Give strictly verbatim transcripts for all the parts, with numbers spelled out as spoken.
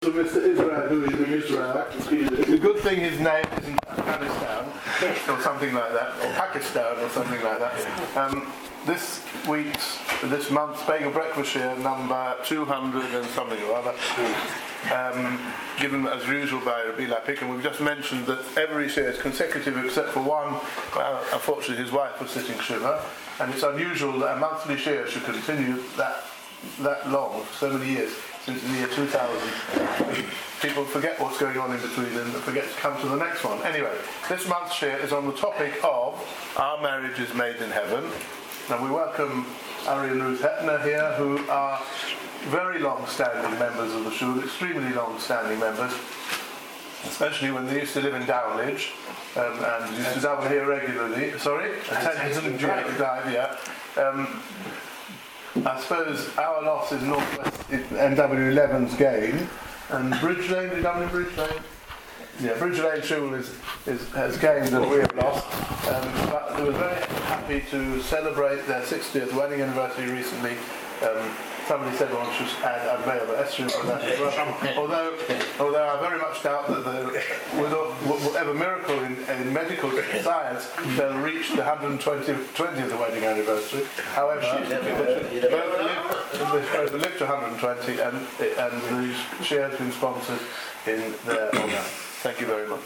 So Mister Israel, who is in Israel, the good thing his name isn't Afghanistan or something like that, or Pakistan or something like that. Um, this week's, this month's Bagel Breakfast Share number two hundred and something or other, um, given as usual by Rabbi Lapik, and we've just mentioned that every share is consecutive except for one. Uh, unfortunately, his wife was sitting Shiva, and it's unusual that a monthly share should continue that that long, for so many years. Since the year two thousand, people forget what's going on in between and forget to come to the next one. Anyway, this month's share is on the topic of Our Marriage is Made in Heaven. And we welcome Ari and Ruth Hepner here, who are very long-standing members of the shul, extremely long-standing members, especially when they used to live in Dowlage um, and used to travel here regularly. Sorry? Attended to the drive, yeah. Um, I suppose our loss is Northwest N W eleven's gain, and Bridge Lane, did you come in Bridge Lane? Yeah, Bridge Lane Shul is, is, has gained and we have lost. Um, but they were very happy to celebrate their sixtieth wedding anniversary recently. Um, somebody said one should add Adveil, but that's true for that as well. Although, although I very much doubt that the, with whatever miracle in, in medical science, they'll reach the one hundred twentieth wedding anniversary. However, they both live to one hundred twenty, and, and the share has been sponsored in their honour. Thank you very much.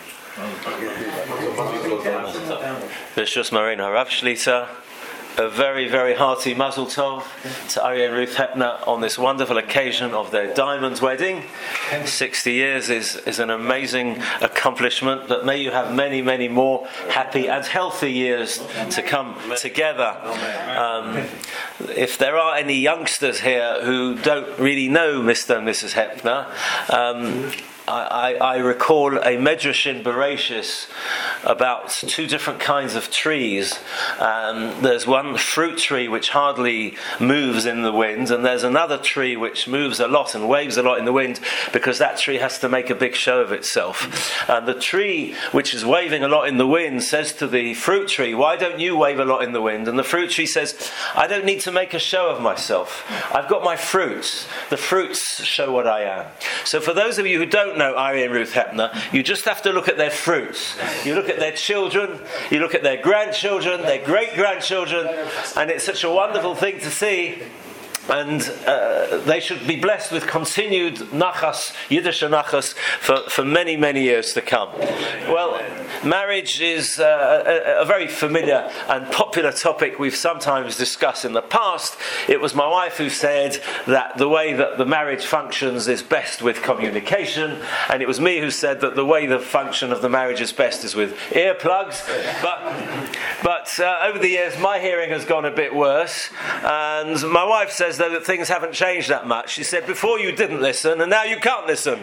B'shus Marina Rav Shlita. A very, very hearty Mazel Tov to Ari and Ruth Hepner on this wonderful occasion of their diamond wedding. sixty years is, is an amazing accomplishment, but may you have many, many more happy and healthy years to come together. Um, if there are any youngsters here who don't really know Mister and Missus Hepner, um, I, I, I recall a Medrash in Bereshis about two different kinds of trees. Um, there's one fruit tree which hardly moves in the wind, and there's another tree which moves a lot and waves a lot in the wind, because that tree has to make a big show of itself. And the tree which is waving a lot in the wind says to the fruit tree, "Why don't you wave a lot in the wind?" And the fruit tree says, "I don't need to make a show of myself. I've got my fruits. The fruits show what I am." So for those of you who don't know Ari and Ruth Hepner, you just have to look at their fruits. You look at their children, you look at their grandchildren, their great-grandchildren, and it's such a wonderful thing to see. And uh, they should be blessed with continued nachas, Yiddish nachas, for, for many, many years to come. Well, marriage is uh, a, a very familiar and popular topic we've sometimes discussed in the past. It was my wife who said that the way that the marriage functions is best with communication, and it was me who said that the way the function of the marriage is best is with earplugs. But, but uh, over the years, my hearing has gone a bit worse, and my wife says though that things haven't changed that much. She said, before you didn't listen, and now you can't listen.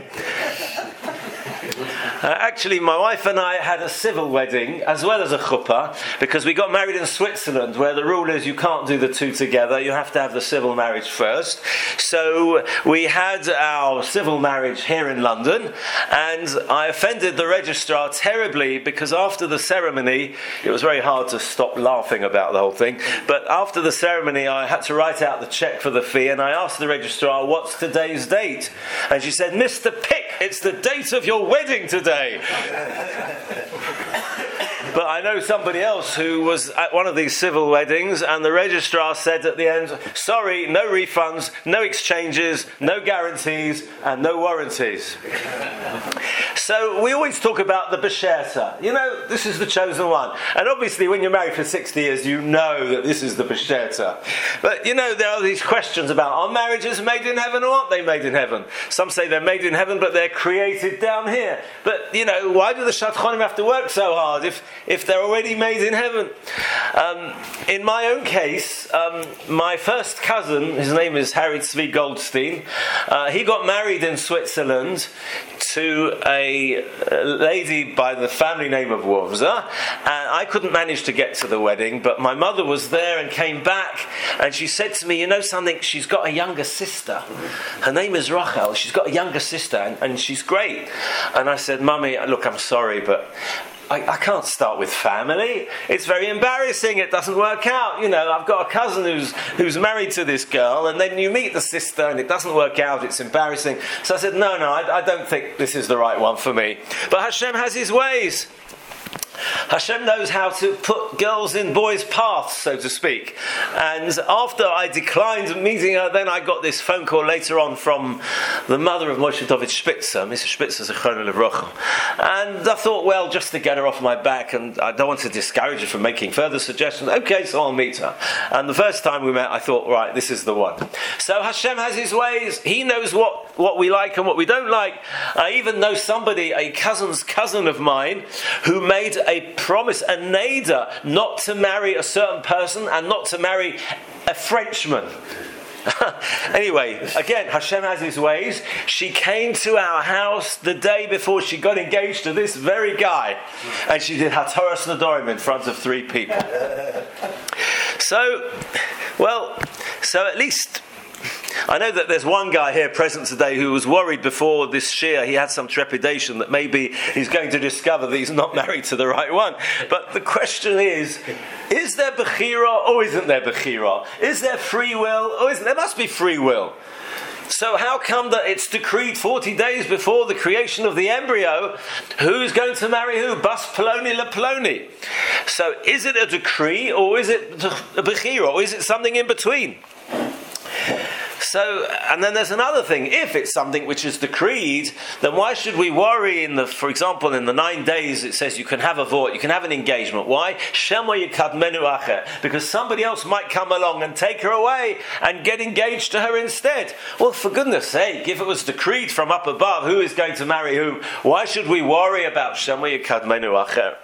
Uh, actually, my wife and I had a civil wedding as well as a chuppah, because we got married in Switzerland, where the rule is you can't do the two together. You have to have the civil marriage first. So we had our civil marriage here in London, and I offended the registrar terribly, because after the ceremony, it was very hard to stop laughing about the whole thing, but after the ceremony I had to write out the cheque for the fee, and I asked the registrar, "What's today's date?" And she said, "Mister Pick, it's the date of your wedding today." But I know somebody else who was at one of these civil weddings, and the registrar said at the end, "Sorry, no refunds, no exchanges, no guarantees, and no warranties." So we always talk about the Besherta. You know, this is the chosen one. And obviously when you're married for sixty years, you know that this is the Besherta. But, you know, there are these questions about, are marriages made in heaven or aren't they made in heaven? Some say they're made in heaven, but they're created down here. But, you know, why do the Shadchanim have to work so hard if, if they're already made in heaven? Um, in my own case, um, my first cousin, his name is Harry Tzvi Goldstein, uh, he got married in Switzerland to a lady by the family name of Wurmser, and I couldn't manage to get to the wedding, but my mother was there and came back, and she said to me, "You know something, she's got a younger sister. Her name is Rachel. She's got a younger sister, and, and she's great." And I said, "Mummy, look, I'm sorry, but I, I can't start with family. It's very embarrassing. It doesn't work out. You know, I've got a cousin who's who's married to this girl, and then you meet the sister, and it doesn't work out. It's embarrassing. So I said, no, no, I, I don't think this is the right one for me. But Hashem has his ways. Hashem knows how to put girls in boys' paths, so to speak. And after I declined meeting her, then I got this phone call later on from the mother of Moshe David Spitzer, Missus Spitzer, Zechron Levrocha. And I thought, well, just to get her off my back, and I don't want to discourage her from making further suggestions, okay, so I'll meet her. And the first time we met, I thought, right, this is the one. So Hashem has his ways. He knows what, what we like and what we don't like. I even know somebody, a cousin's cousin of mine, who made a promise, a neder, not to marry a certain person and not to marry a Frenchman. Anyway, again, Hashem has his ways. She came to our house the day before she got engaged to this very guy, and she did Hataras Nedorim in front of three people. So, well, so at least I know that there's one guy here present today who was worried before this shir. He had some trepidation that maybe he's going to discover that he's not married to the right one. But the question is, is there bechira or isn't there bechira? Is there free will or isn't there? There must be free will. So how come that it's decreed forty days before the creation of the embryo who's going to marry who? Bas Ploni le Ploni. So is it a decree or is it a bechira or is it something in between? So, and then there's another thing. If it's something which is decreed, then why should we worry in the, for example, in the nine days it says you can have a vort, you can have an engagement. Why? Because somebody else might come along and take her away and get engaged to her instead. Well, for goodness sake, if it was decreed from up above who is going to marry who, why should we worry about Shema Yikad Menu Acher?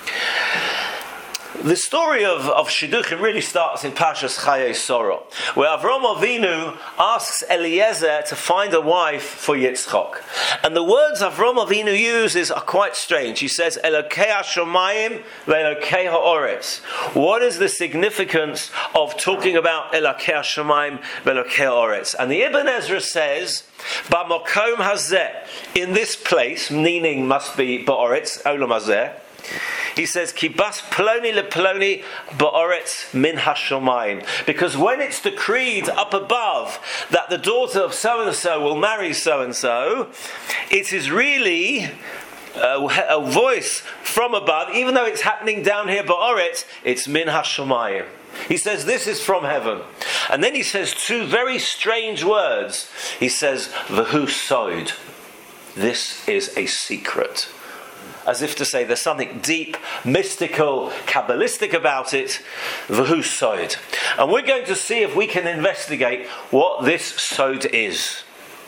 The story of, of Shidduchim really starts in Parshas Chayei Soro, where Avram Avinu asks Eliezer to find a wife for Yitzchok. And the words Avram Avinu uses are quite strange. He says, Elokei HaShomayim ve'Elokei HaOretz. What is the significance of talking about Elokei HaShomayim ve'Elokei HaOretz? And the Ibn Ezra says, B'mokom hazeh, in this place, meaning must be Ba'oretz, Olam hazeh, he says, Ki bas ploni le ploni ba'oretz min hashomayim. Because when it's decreed up above that the daughter of so-and-so will marry so-and-so, it is really a, a voice from above, even though it's happening down here ba'oretz, it's min hashomayim. He says, this is from heaven. And then he says two very strange words. He says, V'hu soid. This is a secret. As if to say there's something deep, mystical, Kabbalistic about it. V'hu sod. And we're going to see if we can investigate what this sod is.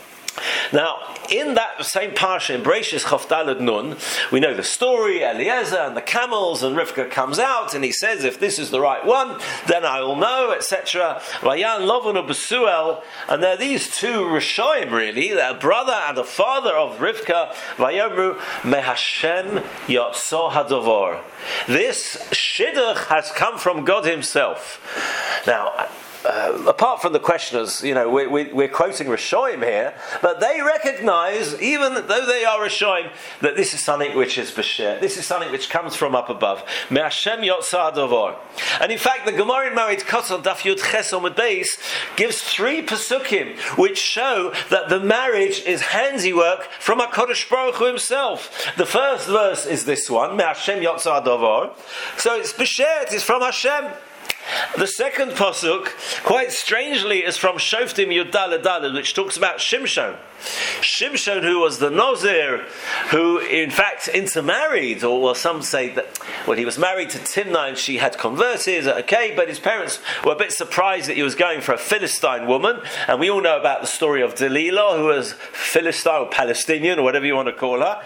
Now, in that same parsha, in Bereishis Chof Daled Nun, we know the story, Eliezer and the camels, and Rivka comes out, and he says, if this is the right one, then I will know, et cetera. Vayan Lovan and Besuel, and there are these two Rishoim, really, they're a brother and a father of Rivka, Vayomru, Mehashem Yotso Hadovor. This Shidduch has come from God himself. Now, Uh, apart from the questioners, you know, we, we, we're quoting Rishoim here, but they recognize, even though they are Rishoim, that this is something which is B'Sher. This is something which comes from up above. Me'ashem Yotzah Dovor. And in fact, the Gemara in Moed Kosel Daf Yud Ches Omid Beis gives three Pesukim which show that the marriage is handiwork from HaKadosh Baruch Hu himself. The first verse is this one, Me'ashem Yotzah Dovor. So it's B'Sher, it is from Hashem. The second pasuk, quite strangely, is from Shoftim Yud Daled Daled, which talks about Shimshon. Shimshon, who was the Nozir, who in fact intermarried, or well, some say that well, he was married to Timnah and she had converted, okay, but his parents were a bit surprised that he was going for a Philistine woman, and we all know about the story of Delilah, who was Philistine or Palestinian, or whatever you want to call her.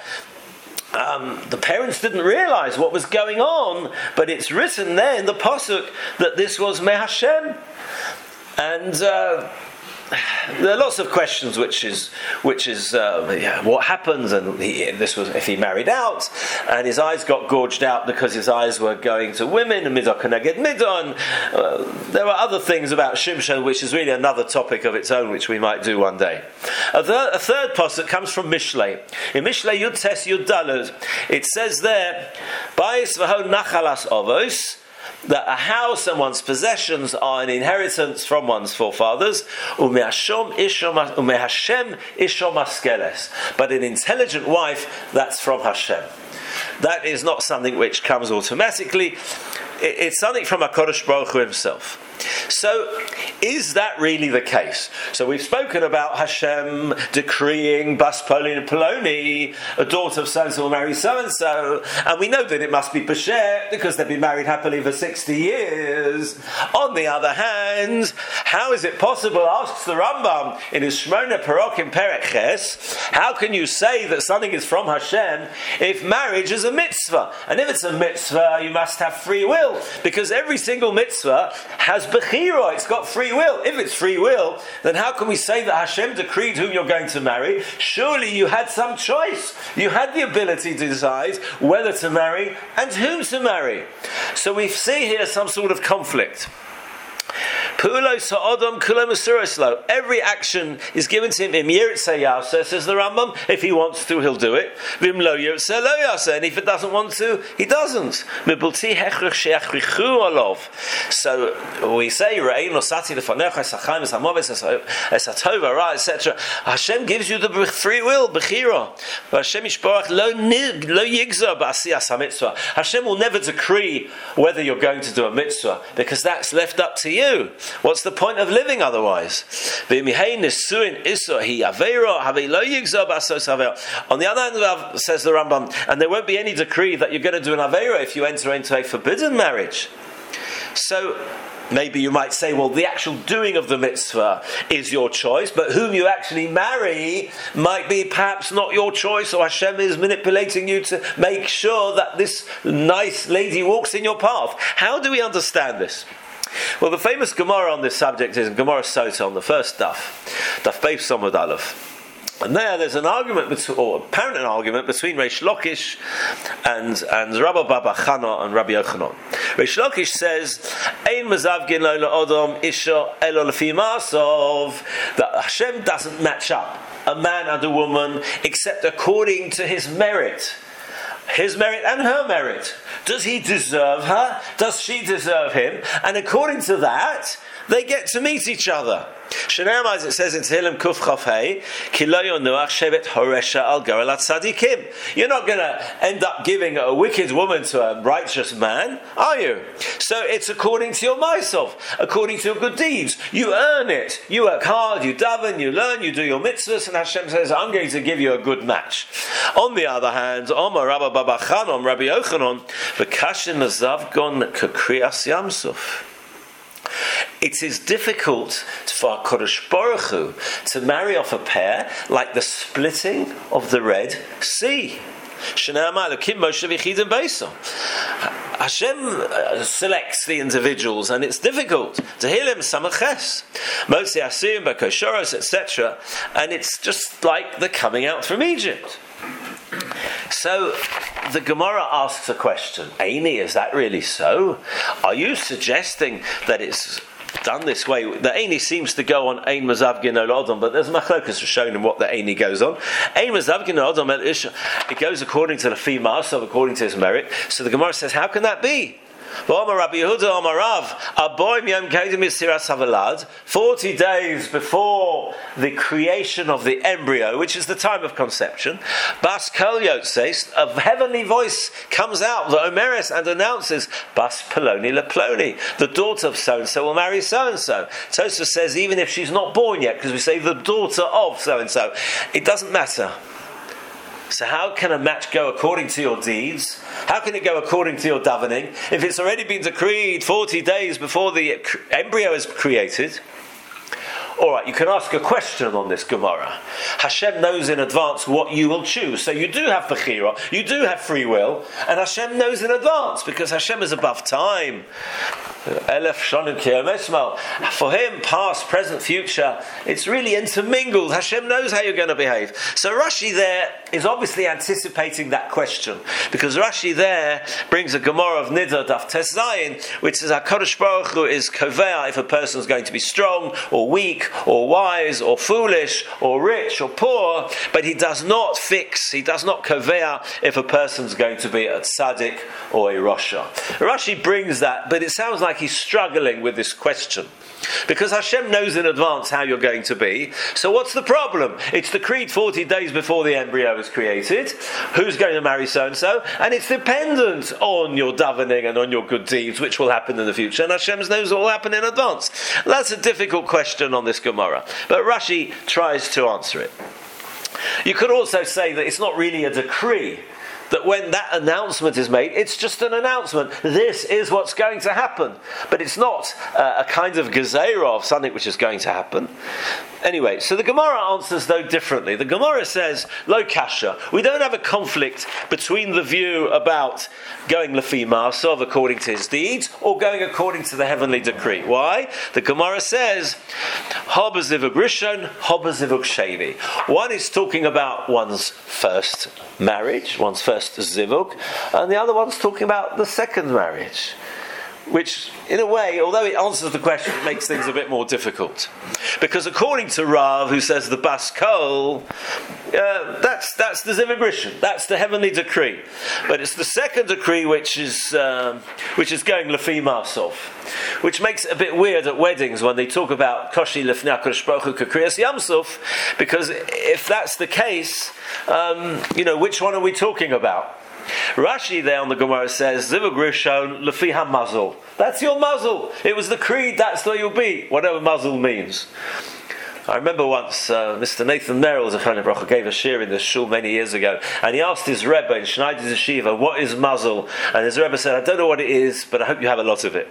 Um, the parents didn't realize what was going on, but it's written there in the pasuk that this was Mehashem. And uh, there are lots of questions, which is which is uh, yeah, what happens, and he, this was if he married out, and his eyes got gorged out because his eyes were going to women, and midon keneged midon. Uh, there were other things about Shimshon, which is really another topic of its own, which we might do one day. A, th- a third pasuk comes from Mishlei. In Mishlei Yud Tes Yud Daled, it says there, "Bais v'ho nachalas ovos," that a house and one's possessions are an inheritance from one's forefathers, umehashem ishom maskeles. But an intelligent wife, that's from Hashem. That is not something which comes automatically. It's something from HaKadosh Baruch Hu himself. So, is that really the case? So we've spoken about Hashem decreeing Bas Polin Poloni, a daughter of so-and-so will marry so-and-so, and we know that it must be Pesher because they've been married happily for sixty years. On the other hand, how is it possible, asks the Rambam in his Shmona Perok in Perek Ches, how can you say that something is from Hashem if marriage is a mitzvah? And if it's a mitzvah, you must have free will, because every single mitzvah has Bechira, it's got free will. If it's free will, then how can we say that Hashem decreed whom you're going to marry? Surely you had some choice. You had the ability to decide whether to marry and whom to marry. So we see here some sort of conflict. Every action is given to him. Says the Rambam, if he wants to, he'll do it. And if it doesn't want to, he doesn't. So we say, et cetera. Hashem gives you the free will, Hashem will never decree whether you're going to do a mitzvah, because that's left up to you. What's the point of living otherwise? On the other hand, says the Rambam, and there won't be any decree that you're going to do an Aveira if you enter into a forbidden marriage. So maybe you might say, well, the actual doing of the mitzvah is your choice, but whom you actually marry might be perhaps not your choice, or Hashem is manipulating you to make sure that this nice lady walks in your path. How do we understand this? Well, the famous Gemara on this subject is Gemara Sota on the first daf, Daf Beis Samud Aleph. And there, there's an argument, between, or apparent an argument between Reish Lakish and and Rabbi Baba Chana and Rabbi Yochanan. Reish Lakish says, "Ein mazavgin lo le'odom isha elo lefi ma'asov," that Hashem doesn't match up a man and a woman except according to his merit. His merit and her merit. Does he deserve her? Does she deserve him? And according to that, they get to meet each other. Shneimar, as it says in Tehillim Kuf Chaf Hei, Ki lo yonuach shevet horesha al gorelat tzadikim. You're not going to end up giving a wicked woman to a righteous man, are you? So it's according to your ma'asov, according to your good deeds. You earn it. You work hard, you daven, you learn, you do your mitzvahs, and Hashem says, I'm going to give you a good match. On the other hand, Omar Rabba Baba Chanon, Rabbi Yochanan, v'kashin mazavgon kakriyas yamsuf. It is difficult for Kodesh Baruch Hu to marry off a pair like the splitting of the Red Sea. Hashem selects the individuals, and it's difficult. Tehillim Samaches, Motzi Asim, Bakoshoros, et cetera. And it's just like the coming out from Egypt. So the Gemara asks a question. Eini, is that really so? Are you suggesting that it's done this way? The Eini seems to go on Ein Mazavgin Ol Odom, but there's machlokas showing him what the Eini goes on. Ein Mazavgin Ol Odom El Isha. It goes according to the female, so according to his merit. So the Gemara says, how can that be? Forty days before the creation of the embryo, which is the time of conception, Bas Kol Yotzes, a heavenly voice comes out, the Omeres, and announces, Bas Poloni Leploni, the daughter of so-and-so will marry so-and-so. Tosfos says, even if she's not born yet, because we say the daughter of so-and-so, it doesn't matter. So how can a match go according to your deeds? How can it go according to your davening if it's already been decreed forty days before the embryo is created? All right, you can ask a question on this Gemara. Hashem knows in advance what you will choose. So you do have bechira, you do have free will, and Hashem knows in advance because Hashem is above time. Elef shonim kiyomesmal. For him, past, present, future, it's really intermingled. Hashem knows how you're going to behave. So Rashi there is obviously anticipating that question, because Rashi there brings a Gemara of Niddah Daf Tes Zayin, which says HaKadosh Baruch Hu is kovea if a person is going to be strong or weak or wise or foolish or rich or poor, but he does not fix, he does not kovea if a person is going to be a tzaddik or a rasha. Rashi brings that, but it sounds like he's struggling with this question, because Hashem knows in advance how you're going to be. So what's the problem? It's decreed forty days before the embryo is created who's going to marry so-and-so, and it's dependent on your davening and on your good deeds, which will happen in the future, and Hashem knows what will happen in advance. That's a difficult question on this Gemara, but Rashi tries to answer it. You could also say that it's not really a decree, that when that announcement is made, it's just an announcement. This is what's going to happen. But it's not uh, a kind of gezerah of something which is going to happen. Anyway, so the Gemara answers though differently. The Gemara says, Lo kasha. We don't have a conflict between the view about going lefi ma'asov according to his deeds, or going according to the heavenly decree. Why? The Gemara says, Haba zivug rishon, haba zivug sheni. One is talking about one's first marriage, one's first zivug, and the other one's talking about the second marriage, which in a way, although it answers the question, it makes things a bit more difficult, because according to Rav, who says the Bas Kol, uh, that's that's the zivug rishon, that's the heavenly decree, but it's the second decree which is um, which is going lefi ma'asov, which makes it a bit weird at weddings when they talk about koshi lefnei HaKadosh Baruch Hu k'kriyas Yamsuf, because if that's the case, um, you know, which one are we talking about? Rashi there on the Gemara says, Zivug Rishon lefi ha-mazal. That's your muzzle. It was the creed, that's what you'll be, whatever muzzle means. I remember once uh, Mister Nathan Merrill, Zechron Bracha, gave a shir in the shul many years ago, and he asked his Rebbe in Schneider's Yeshiva, what is muzzle? And his Rebbe said, I don't know what it is, but I hope you have a lot of it.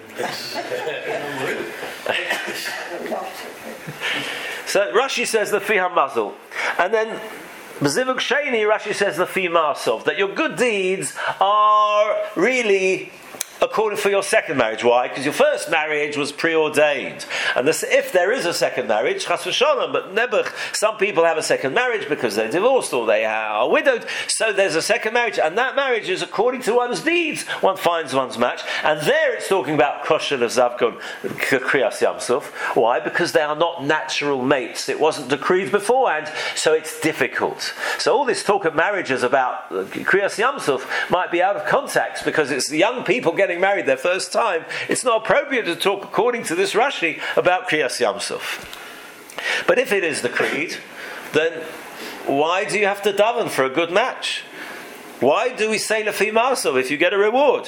So Rashi says lefi ha-mazal. And then B'zivug Sheni, Rashi says lefi ma'asov, that your good deeds are really according for your second marriage. Why? Because your first marriage was preordained. And this, if there is a second marriage, chas v'sholom, but nebuch, some people have a second marriage because they're divorced or they are widowed, so there's a second marriage, and that marriage is according to one's deeds. One finds one's match, and there it's talking about kosher of zavkon kriyas yamsuf. Why? Because they are not natural mates. It wasn't decreed beforehand, so it's difficult. So all this talk of marriages about kriyas yamsuf might be out of context, because it's the young people getting married their first time. It's not appropriate to talk according to this Rashi about Kriyas Yamsuf. But if it is the creed, then why do you have to daven for a good match? Why do we say lefi ma'asov if you get a reward?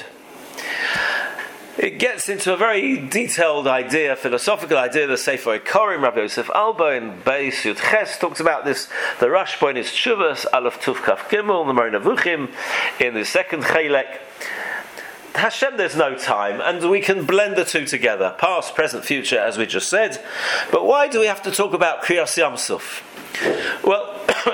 It gets into a very detailed idea, philosophical idea. The Sefer Korim, Rabbi Yosef Alba in Beis Yud Ches talks about this. The Rashba in his Tshuvas, Aleph Tuf Kaf Gimel, the Moreh Nevuchim in the second Chelek. Hashem, there's no time, and we can blend the two together, past, present, future, as we just said. But why do we have to talk about Kriyas Yamsuf? Well,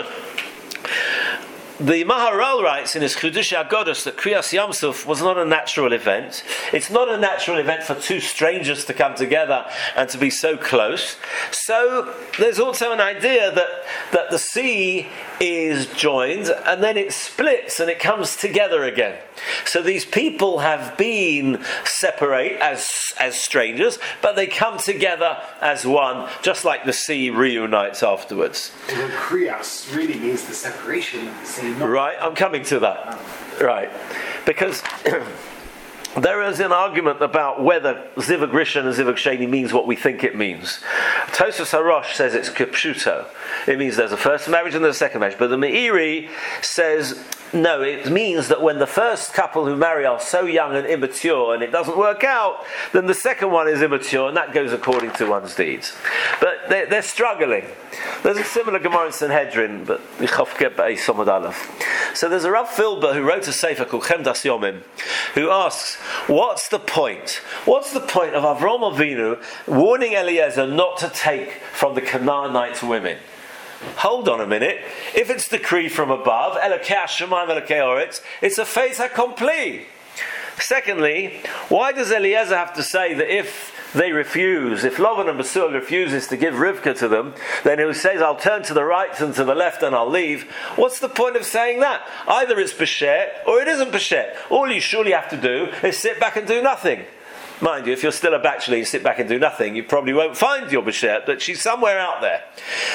the Maharal writes in his Chidush Agodos that Kriyas Yamsuf was not a natural event. It's not a natural event for two strangers to come together and to be so close. So there's also an idea that, that the sea is joined and then it splits and it comes together again. So these people have been separate as as strangers, but they come together as one, just like the sea reunites afterwards. The kriyas really means the separation of the sea. Right, I'm coming to that. Right, because there is an argument about whether Zivug Rishon and Zivug Sheni means what we think it means. Tosfos HaRosh says it's kipshuto. It means there's a first marriage and there's a second marriage. But the Meiri says, no, it means that when the first couple who marry are so young and immature and it doesn't work out, then the second one is immature, and that goes according to one's deeds. But they're, they're struggling. There's a similar Gemara in Sanhedrin, but So there's a Rav Filber who wrote a sefer called Chemdas Yomim, who asks, what's the point? What's the point of Avram Avinu warning Eliezer not to take from the Canaanite women? Hold on a minute. If it's decreed from above, Elokei Hashemayim Elokei Haaretz, it's a fait accompli. Secondly, why does Eliezer have to say that if they refuse, if Lavan and Bethuel refuses to give Rivka to them, then he says, I'll turn to the right and to the left and I'll leave? What's the point of saying that? Either it's Peshet or it isn't Peshet. All you surely have to do is sit back and do nothing. Mind you, if you're still a bachelor, you sit back and do nothing, you probably won't find your Peshet, but she's somewhere out there.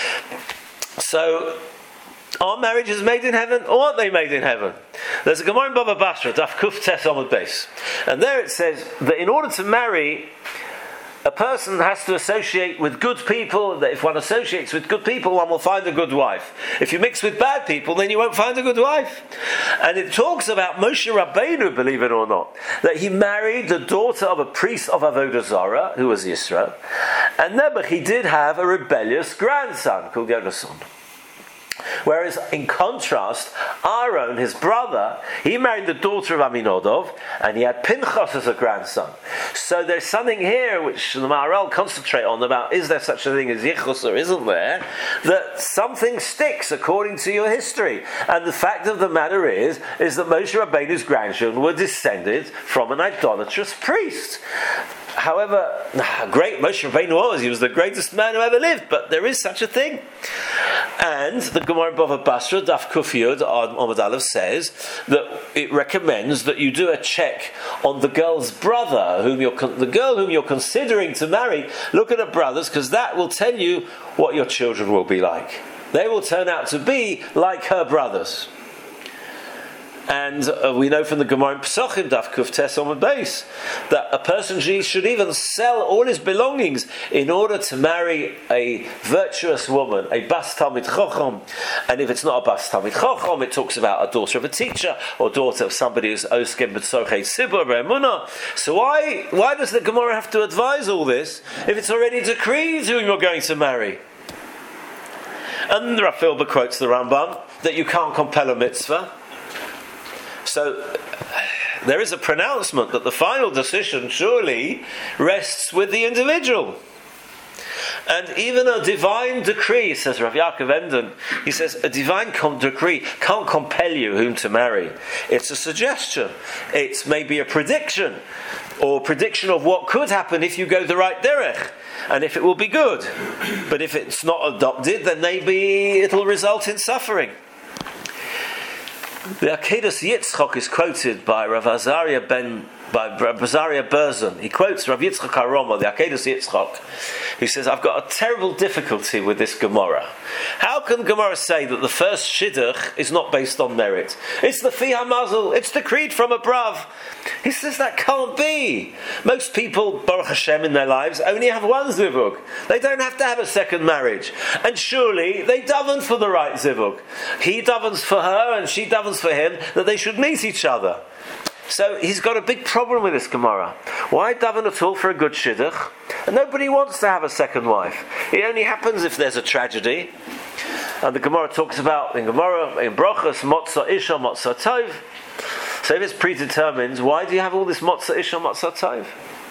So, are marriages made in heaven or aren't they made in heaven? There's a Gemara in Baba Basra, Daf Kuf Tes Amud Beis, and there it says that in order to marry, a person has to associate with good people. That if one associates with good people, one will find a good wife. If you mix with bad people, then you won't find a good wife. And it talks about Moshe Rabbeinu, believe it or not, that he married the daughter of a priest of Avodah Zarah, who was Yisro, and Nebuch, he did have a rebellious grandson called Yonason. Whereas, in contrast, Aaron, his brother, he married the daughter of Aminadov, and he had Pinchas as a grandson. So there's something here which the Maharal concentrate on about, is there such a thing as Yichus or isn't there, that something sticks according to your history. And the fact of the matter is, is that Moshe Rabbeinu's grandchildren were descended from an idolatrous priest. However, great Moshe Rabbeinu was, he was the greatest man who ever lived, but there is such a thing. And the Gemara Bava Basra, Daf Kuf Yud, Amud Aleph, says that it recommends that you do a check on the girl's brother, whom you're the girl whom you're considering to marry. Look at her brothers, because that will tell you what your children will be like. They will turn out to be like her brothers. And uh, we know from the Gemara in Pesachim, Daf Kuf Tes Amud Beis, that a person should even sell all his belongings in order to marry a virtuous woman, a Bas Talmid Chacham. And if it's not a Bas Talmid Chacham, it talks about a daughter of a teacher, or daughter of somebody who's Oskem B'Tzorchei Sibur Be'emunah. So why, why does the Gemara have to advise all this if it's already decreed whom you're going to marry? And Rav Filber quotes the Rambam that you can't compel a mitzvah. So there is a pronouncement that the final decision surely rests with the individual. And even a divine decree, says Rav Yaakov Enden, he says a divine com- decree can't compel you whom to marry. It's a suggestion. It's maybe a prediction, or prediction of what could happen if you go the right derech, and if it will be good. But if it's not adopted, then maybe it'll result in suffering. The Akedos Yitzchok is quoted by Rav Azaria ben by Rav Azaria Berzon. He quotes Rav Yitzchok Aroma, the Akedos Yitzchok, who says, I've got a terrible difficulty with this Gemara. How can Gemara say that the first Shidduch is not based on merit? It's the Fi HaMazel, it's decreed from above. He says that can't be. Most people, Baruch Hashem, in their lives only have one zivug. They don't have to have a second marriage. And surely they daven for the right zivug. He davens for her and she davens for him, that they should meet each other. So he's got a big problem with this Gemara. Why daven at all for a good shidduch? And nobody wants to have a second wife. It only happens if there's a tragedy. And the Gemara talks about, in Gemara, in Brochus, Motzah Isha, Motzah Tov. So if it's predetermined, why do you have all this Motzah Isha, Motzah Tov?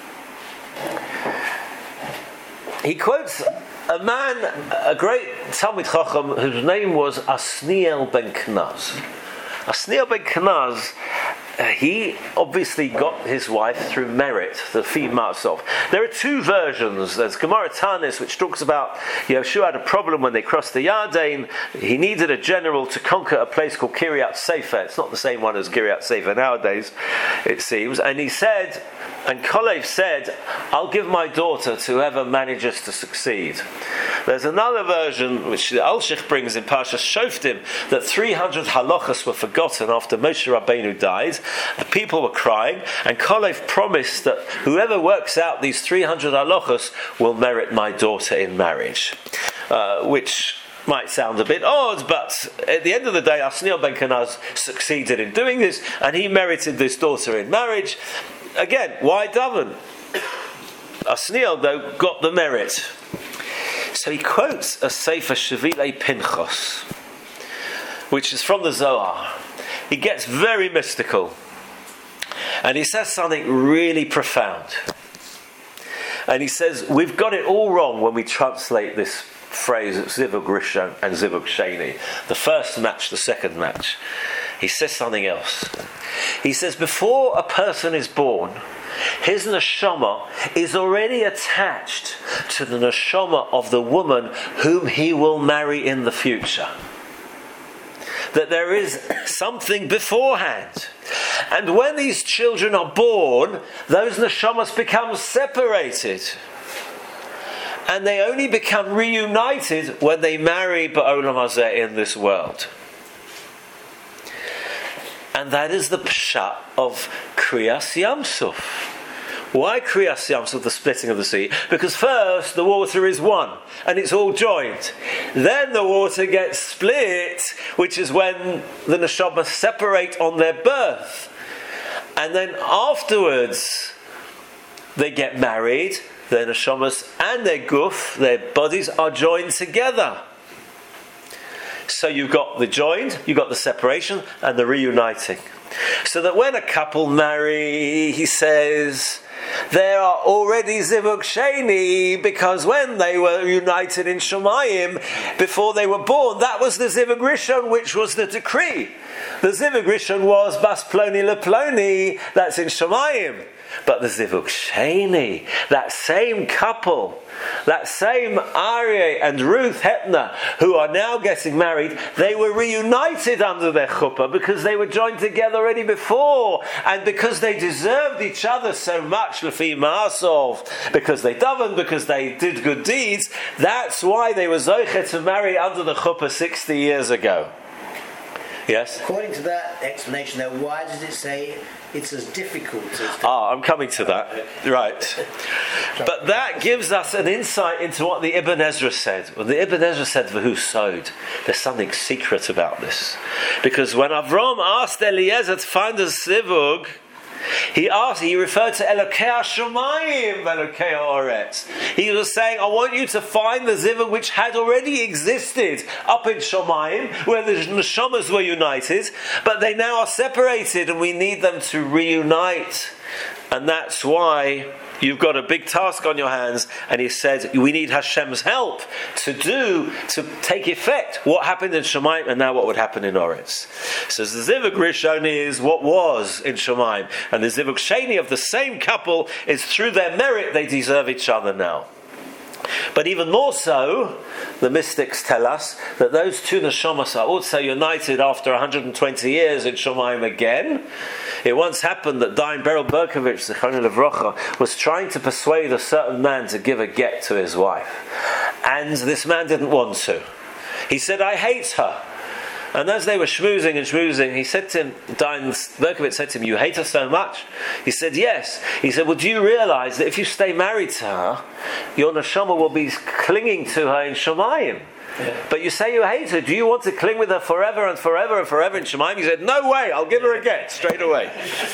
He quotes a man, a great Talmid Chacham, whose name was Asniel ben Knaz. Asniel ben Knaz, Uh, he obviously got his wife through merit, the Fi Marsov. There are two versions. There's Gemara Tanis, which talks about Yeshua had a problem when they crossed the Yarden. He needed a general to conquer a place called Kiryat Sefer. It's not the same one as Kiryat Sefer nowadays, it seems. And he said, and Kolev said, I'll give my daughter to whoever manages to succeed. There's another version, which the Alshich brings in Parshas Shoftim, that three hundred halachas were forgotten after Moshe Rabbeinu died. The people were crying, and Kolev promised that whoever works out these three hundred halachas will merit my daughter in marriage. Uh, which might sound a bit odd, but at the end of the day, Asniel ben Kenaz succeeded in doing this, and he merited this daughter in marriage. Again, why daven? Asniel, though, got the merit. So he quotes a Sefer Shvilei Pinchos, which is from the Zohar. He gets very mystical. And he says something really profound. And he says, we've got it all wrong when we translate this phrase, Zivug Rishon and Zivug Sheni. The first match, the second match. He says something else. He says, before a person is born, his neshama is already attached to the neshama of the woman whom he will marry in the future. That there is something beforehand. And when these children are born, those neshamas become separated. And they only become reunited when they marry Ba'olam Hazeh in this world. And that is the pshat of Kriyas Yamsuf. Why Kriyas Yamsuf, the splitting of the sea? Because first the water is one and it's all joined. Then the water gets split, which is when the neshamas separate on their birth. And then afterwards they get married. Their neshamas and their guf, their bodies, are joined together. So you've got the joined, you've got the separation, and the reuniting. So that when a couple marry, he says, there are already Zivug Sheni, because when they were united in Shemayim, before they were born, that was the Zivug Rishon, which was the decree. The Zivug Rishon was Bas Ploni LePloni, that's in Shemayim. But the Zivug Sheni, that same couple, that same Aryeh and Ruth Hepner, who are now getting married, they were reunited under their chuppah because they were joined together already before, and because they deserved each other so much, Lefi Ma'asov, because they davened, because they did good deeds. That's why they were zoche to marry under the chuppah sixty years ago. Yes? According to that explanation, though, why does it say it's as difficult as... Ah, I'm coming to that. Right. But that gives us an insight into what the Ibn Ezra said. When the Ibn Ezra said, V'hu sod, there's something secret about this. Because when Avram asked Eliezer to find a zivug, He asked, he referred to Elokei HaShamayim, Elokei HaOretz. He was saying, I want you to find the zivug which had already existed up in Shamayim, where the neshamas were united, but they now are separated and we need them to reunite. And that's why you've got a big task on your hands, and he said we need Hashem's help to do, to take effect what happened in Shamayim and now what would happen in Oretz. So the Zivug Rishon is what was in Shamayim, and the Zivug Sheni of the same couple is through their merit they deserve each other now. But even more so, the mystics tell us that those two neshamas are also united after one hundred twenty years in Shamayim again. It once happened that Dayan Beryl Berkovich, Zichrono Livrocha, was trying to persuade a certain man to give a get to his wife. And this man didn't want to. He said, I hate her. And as they were schmoozing and schmoozing, he said to him, Dayan Berkovich said to him, you hate her so much? He said, yes. He said, well, do you realize that if you stay married to her, your neshama will be clinging to her in Shamayim? Yeah. But you say you hate her. Do you want to cling with her forever and forever and forever in Shamayim? He said, no way, I'll give her a get straight away.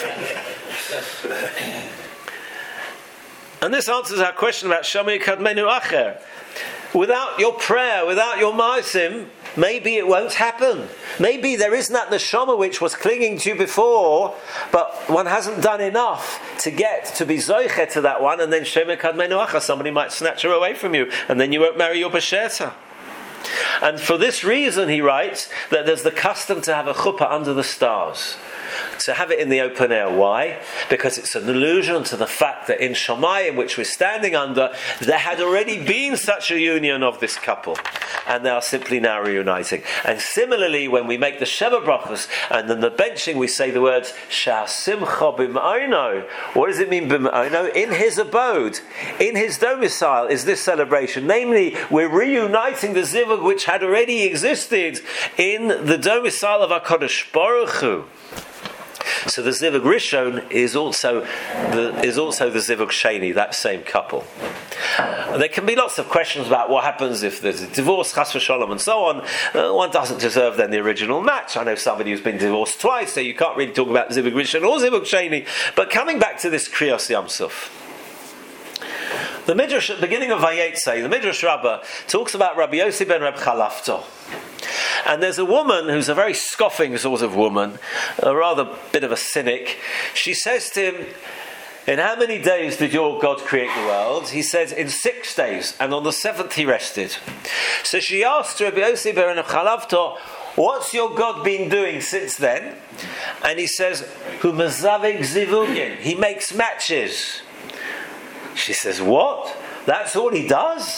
And this answers our question about Shamei Kadmenu Acher. Without your prayer, without your ma'asim, maybe it won't happen. Maybe there isn't that neshama which was clinging to you before, but one hasn't done enough to get to be zoiche to that one, and then Shamei Kadmenu Acher, somebody might snatch her away from you, and then you won't marry your Besherta. And for this reason, he writes, that there's the custom to have a chuppah under the stars. To have it in the open air. Why? Because it's an allusion to the fact that in Shamayim, which we're standing under, there had already been such a union of this couple. And they are simply now reuniting. And similarly, when we make the Sheva Brachos, and in the benching we say the words, Shah Simcha B'ma'ono. What does it mean, B'ma'ono? In his abode, in his domicile is this celebration. Namely, we're reuniting the Zivug which had already existed in the domicile of HaKadosh Baruch Hu. So the Zivug Rishon is also the, is also the Zivug Sheni, that same couple. And there can be lots of questions about what happens if there's a divorce, chas v'sholom, and so on. Uh, one doesn't deserve then the original match. I know somebody who's been divorced twice, so you can't really talk about Zivug Rishon or Zivug Sheni. But coming back to this Kriyas Yamsuf, the Midrash at the beginning of Vayetze, the Midrash Rabbah talks about Rabbi Yossi ben Reb Chalafto. And there's a woman who's a very scoffing sort of woman, a rather bit of a cynic. She says to him, in how many days did your God create the world? He says, in six days, and on the seventh he rested. So she asked Rabbi Yossi ben Chalavto, what's your God been doing since then? And he says, Hu mezaveg zivugin. He makes matches. She says, what? That's all he does?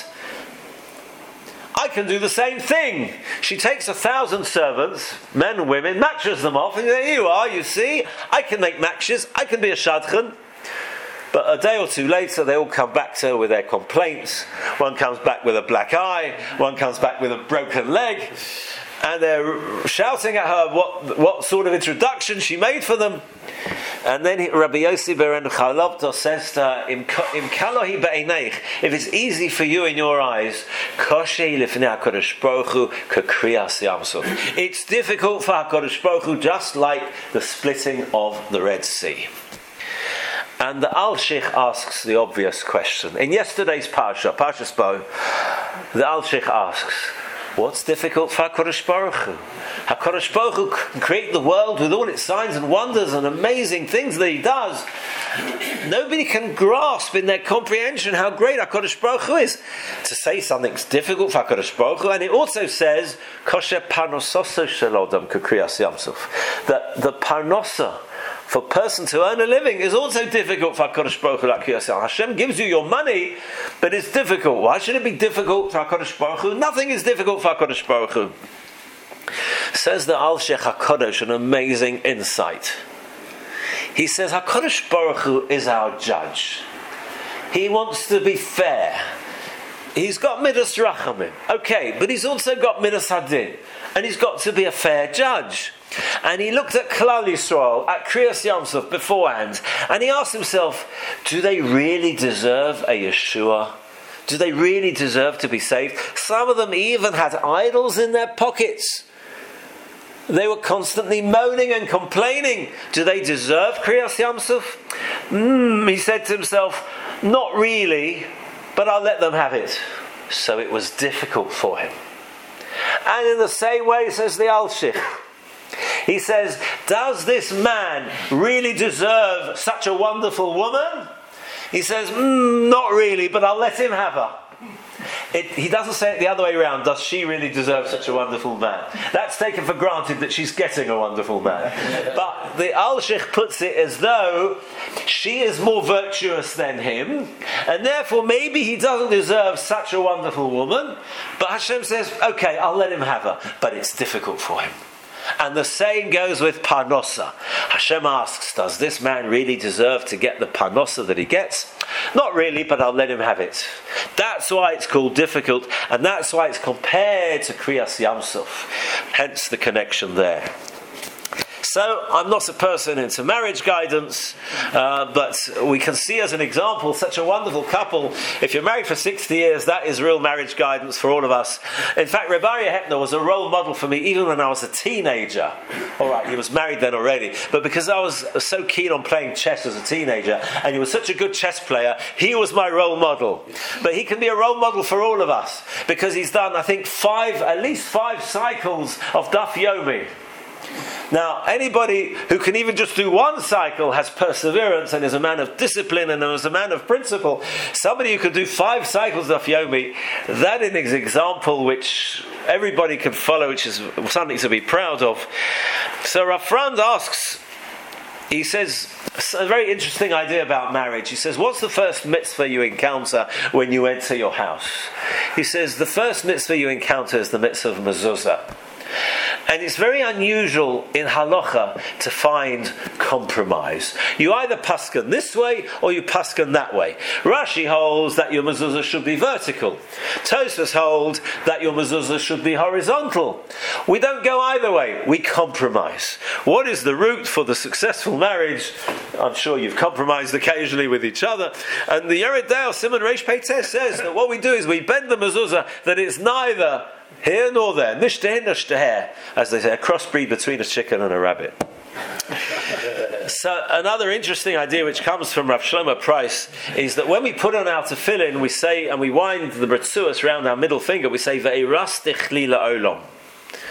I can do the same thing. She takes a thousand servants, men and women, matches them off, and there you are, you see, I can make matches, I can be a shadchan. But a day or two later, they all come back to her with their complaints. One comes back with a black eye, one comes back with a broken leg, and they're shouting at her what, what sort of introduction she made for them. And then Rabbi Yossi ben Chalavto says to her, Im kalohi be'eineich, if it's easy for you in your eyes, koshei lifnei HaKadosh Baruch Hu kekriyas yamsuf. It's difficult for HaKadosh Baruch Hu, just like the splitting of the Red Sea. And the Al-Sheikh asks the obvious question. In yesterday's Parsha, Parshas Bo, the Al-Sheikh asks, what's difficult for HaKadosh Baruch Hu? HaKadosh Baruch Hu can create the world with all its signs and wonders and amazing things that he does. Nobody can grasp in their comprehension how great HaKadosh Baruch Hu is. To say something's difficult for HaKadosh Baruch Hu, and it also says, Kosher parnososo shel odam kekriyas yamsuf, that the parnosa, for a person to earn a living, is also difficult for HaKadosh Baruch Hu. Like Hashem gives you your money, but it's difficult. Why should it be difficult for HaKadosh Baruch Hu? Nothing is difficult for HaKadosh Baruch Hu. Says the Al-Sheikh HaKadosh, an amazing insight. He says HaKadosh Baruch Hu is our judge. He wants to be fair. He's got Midas Rachamim, okay, but he's also got Midas Hadin, and he's got to be a fair judge. And he looked at Klal Yisrael, at Kriyas Yamsuf beforehand, and he asked himself, do they really deserve a Yeshua? Do they really deserve to be saved? Some of them even had idols in their pockets. They were constantly moaning and complaining. Do they deserve Kriyas Yamsuf? Mm, he said to himself, not really, but I'll let them have it. So it was difficult for him. And in the same way, says the Al-Sheikh, he says, does this man really deserve such a wonderful woman? He says, mm, not really, but I'll let him have her. It, he doesn't say it the other way around, does she really deserve such a wonderful man? That's taken for granted that she's getting a wonderful man. But the Al-Sheikh puts it as though she is more virtuous than him, and therefore maybe he doesn't deserve such a wonderful woman, but Hashem says, okay, I'll let him have her, but it's difficult for him. And the same goes with Parnosa. Hashem asks, does this man really deserve to get the Parnosa that he gets? Not really, but I'll let him have it. That's why it's called difficult, and that's why it's compared to Kriyas Yamsuf. Hence the connection there. So, I'm not a person into marriage guidance, uh, but we can see as an example such a wonderful couple. If you're married for sixty years, that is real marriage guidance for all of us. In fact, Reb Aryeh Hepner was a role model for me even when I was a teenager. Alright, he was married then already, but because I was so keen on playing chess as a teenager, and he was such a good chess player, he was my role model. But he can be a role model for all of us, because he's done, I think, five, at least five cycles of Daf Yomi. Now, anybody who can even just do one cycle has perseverance and is a man of discipline and is a man of principle. Somebody who can do five cycles of Yomi, that is an example which everybody can follow, which is something to be proud of. So Rav Frand asks, he says, a very interesting idea about marriage. He says, what's the first mitzvah you encounter when you enter your house? He says, the first mitzvah you encounter is the mitzvah of mezuzah. And it's very unusual in halacha to find compromise. You either paskin this way or you paskin that way. Rashi holds that your mezuzah should be vertical. Tosfos hold that your mezuzah should be horizontal. We don't go either way. We compromise. What is the route for the successful marriage? I'm sure you've compromised occasionally with each other. And the Yered Dale Simon Reish Peitzeh says that what we do is we bend the mezuzah that it's neither here nor there, nishteh nishteh, as they say, a crossbreed between a chicken and a rabbit. So another interesting idea which comes from Rav Shlomo Price is that when we put on our tefillin, we say, and we wind the britzuas around our middle finger, we say, Ve'eras techli la'olam.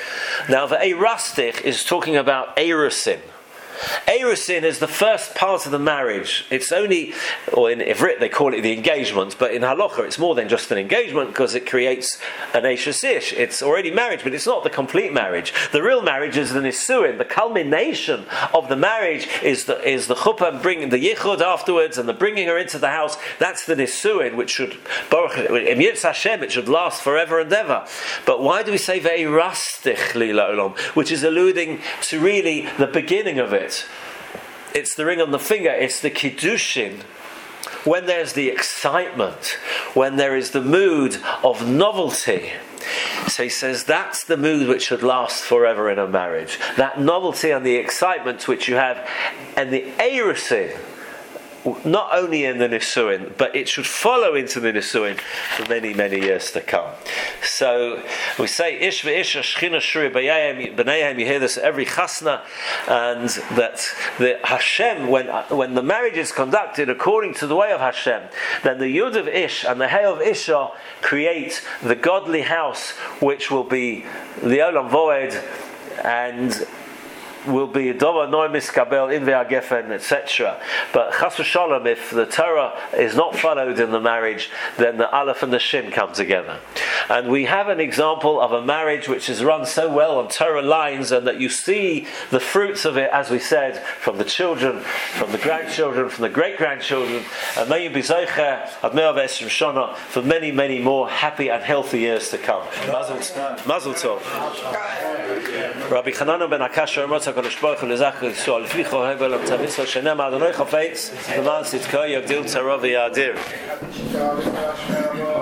Now, the Eirastich is talking about Erusin. Erusin is the first part of the marriage. It's only, or in Ivrit they call it the engagement, but in Halacha it's more than just an engagement because it creates an Eishes Ish. It's already marriage, but it's not the complete marriage. The real marriage is the Nisuin. The culmination of the marriage is the is the chuppah and bringing the yichud afterwards and the bringing her into the house. That's the Nisuin, which should, in Yitz Hashem, it should last forever and ever. But why do we say Ve'irastich Lila Olam, which is alluding to really the beginning of it? It's the ring on the finger, it's the kiddushin. When there's the excitement, when there is the mood of novelty. So he says that's the mood which should last forever in a marriage. That novelty and the excitement which you have, and the erusin, not only in the Nisuin, but it should follow into the Nisuin for many, many years to come. So we say, Ish ve'isha shchina shuri b'neihem, you hear this every chasna, and that the Hashem, when when the marriage is conducted according to the way of Hashem, then the Yud of Ish and the Hey of Isha create the godly house, which will be the Olam Voed, and will be a Dova Noi Miskabel in Ve'agefen, et cetera. But Chas v'Shalom, if the Torah is not followed in the marriage, then the Aleph and the Shin come together. And we have an example of a marriage which is run so well on Torah lines, and that you see the fruits of it, as we said, from the children, from the grandchildren, from the great-grandchildren, and may you be Zeicher ad mea v'esrim shana for many, many more happy and healthy years to come. Mazel Tov. Rabbi Chananah ben Akasha Ramot HaKadosh Baruch Hu L'zach Yisrael L'fi Chohev Olam Tamitzvah Shenema Adonai Chafetz L'man Tzidko Yagdil Tzaro V'Yadir.